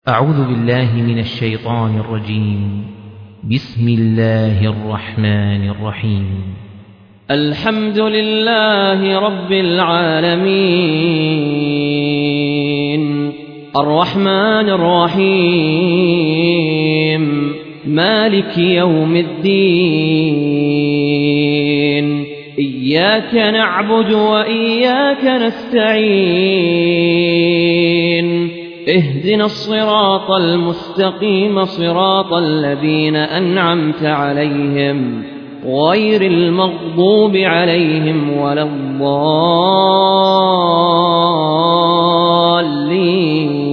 أعوذ بالله من الشيطان الرجيم. بسم الله الرحمن الرحيم. الحمد لله رب العالمين، الرحمن الرحيم، مالك يوم الدين. إياك نعبد وإياك نستعين، اهدنا الصراط المستقيم، صراط الذين أنعمت عليهم غير المغضوب عليهم ولا الضالين.